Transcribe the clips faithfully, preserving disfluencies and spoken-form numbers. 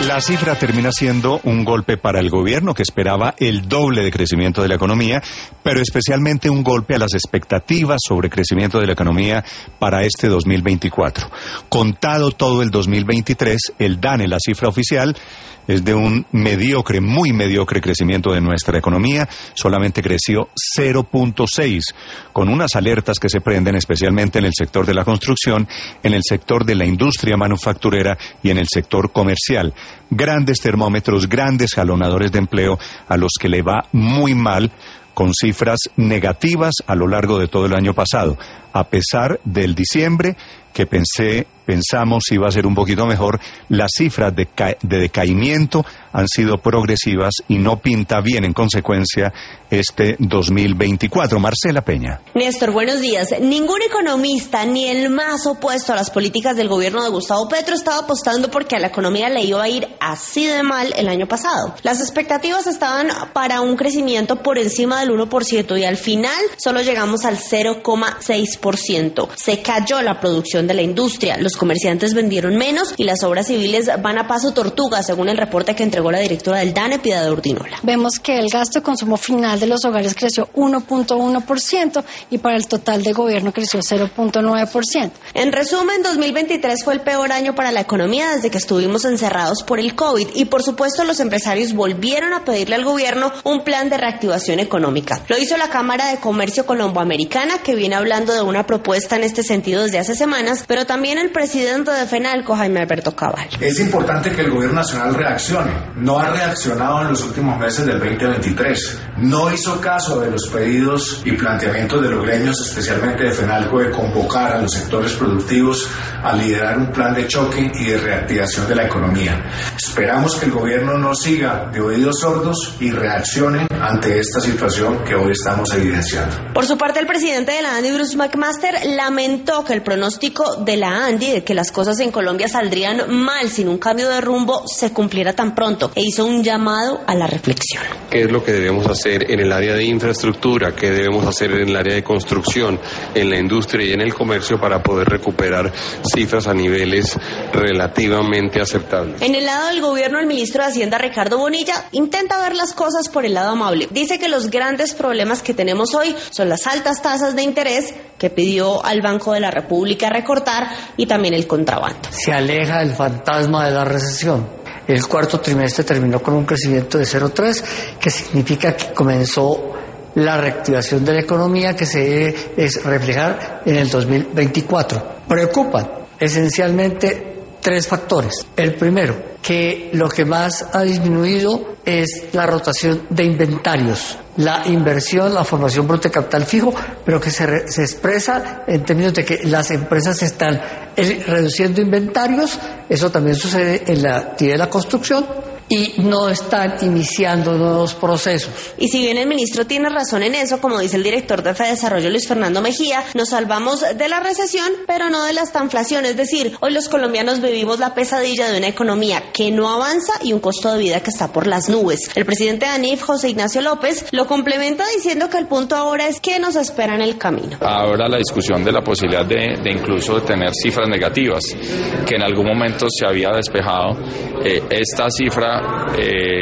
La cifra termina siendo un golpe para el gobierno, que esperaba el doble de crecimiento de la economía, pero especialmente un golpe a las expectativas sobre crecimiento de la economía para este dos mil veinticuatro. Contado todo el dos mil veintitrés, el DANE, la cifra oficial, es de un mediocre, muy mediocre crecimiento de nuestra economía. Solamente creció cero punto seis, con unas alertas que se prenden especialmente en el sector de la construcción, en el sector de la industria manufacturera y en el sector comercial. Grandes termómetros, grandes jalonadores de empleo a los que le va muy mal, con cifras negativas a lo largo de todo el año pasado, a pesar del diciembre, que pensé, pensamos iba a ser un poquito mejor. Las cifras de, ca- de decaimiento han sido progresivas y no pinta bien en consecuencia este dos mil veinticuatro. Marcela Peña. Néstor, buenos días. Ningún economista, ni el más opuesto a las políticas del gobierno de Gustavo Petro, estaba apostando porque a la economía le iba a ir así de mal el año pasado. Las expectativas estaban para un crecimiento por encima del uno por ciento y al final solo llegamos al cero coma seis por ciento. Se cayó la producción de la industria, los comerciantes vendieron menos y las obras civiles van a paso tortuga, según el reporte que entregó la directora del DANE, Piedad Urdinola. Vemos que el gasto de consumo final de los hogares creció uno punto uno por ciento y para el total de gobierno creció cero punto nueve por ciento. En resumen, dos mil veintitrés fue el peor año para la economía desde que estuvimos encerrados por el COVID y por supuesto los empresarios volvieron a pedirle al gobierno un plan de reactivación económica. Lo hizo la Cámara de Comercio Colomboamericana, que viene hablando de una propuesta en este sentido desde hace semanas, pero también el presidente de FENALCO, Jaime Alberto Cabal. Es importante que el gobierno nacional reaccione. No ha reaccionado en los últimos meses del veinte veintitrés. No hizo caso de los pedidos y planteamientos de los gremios, especialmente de FENALCO, de convocar a los sectores productivos a liderar un plan de choque y de reactivación de la economía. Esperamos que el gobierno no siga de oídos sordos y reaccione ante esta situación que hoy estamos evidenciando. Por su parte, el presidente de la ANDI, Bruce McMaster, lamentó que el pronóstico de la ANDI de que las cosas en Colombia saldrían mal sin un cambio de rumbo se cumpliera tan pronto e hizo un llamado a la reflexión. ¿Qué es lo que debemos hacer en el área de infraestructura? ¿Qué debemos hacer en el área de construcción, en la industria y en el comercio para poder recuperar cifras a niveles relativamente aceptables? En el lado del gobierno, el ministro de Hacienda, Ricardo Bonilla, intenta ver las cosas por el lado amable. Dice que los grandes problemas que tenemos hoy son las altas tasas de interés que pidió al Banco de la República recortar y también el contrabando. Se aleja del fantasma de la recesión. El cuarto trimestre terminó con un crecimiento de cero punto tres, que significa que comenzó la reactivación de la economía que se debe es reflejar en el dos mil veinticuatro. Preocupan esencialmente tres factores. El primero, que lo que más ha disminuido es la rotación de inventarios, la inversión, la formación bruta de capital fijo, pero que se, re, se expresa en términos de que las empresas están reduciendo inventarios. Eso también sucede en la actividad de la construcción, y no están iniciando nuevos procesos. Y si bien el ministro tiene razón en eso, como dice el director de FEDesarrollo, Luis Fernando Mejía, nos salvamos de la recesión, pero no de la estanflación. Es decir, hoy los colombianos vivimos la pesadilla de una economía que no avanza y un costo de vida que está por las nubes. El presidente de ANIF, José Ignacio López, lo complementa diciendo que el punto ahora es qué nos espera en el camino. Ahora la discusión de la posibilidad de, de incluso tener cifras negativas, que en algún momento se había despejado. Eh, esta cifra Eh,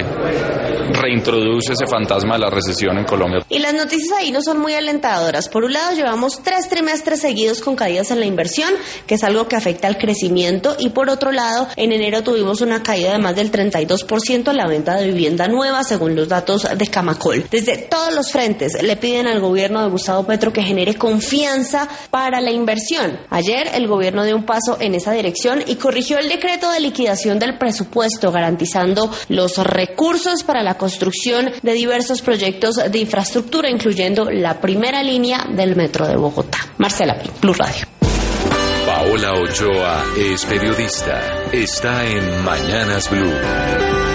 reintroduce ese fantasma de la recesión en Colombia. Y las noticias ahí no son muy alentadoras. Por un lado, llevamos tres trimestres seguidos con caídas en la inversión, que es algo que afecta al crecimiento, y por otro lado, en enero tuvimos una caída de más del treinta y dos por ciento en la venta de vivienda nueva, según los datos de Camacol. Desde todos los frentes le piden al gobierno de Gustavo Petro que genere confianza para la inversión. Ayer el gobierno dio un paso en esa dirección y corrigió el decreto de liquidación del presupuesto, garantizando los recursos para la construcción de diversos proyectos de infraestructura, incluyendo la primera línea del metro de Bogotá. Marcela Peña, Blue Radio. Paola Ochoa es periodista. Está en Mañanas Blue.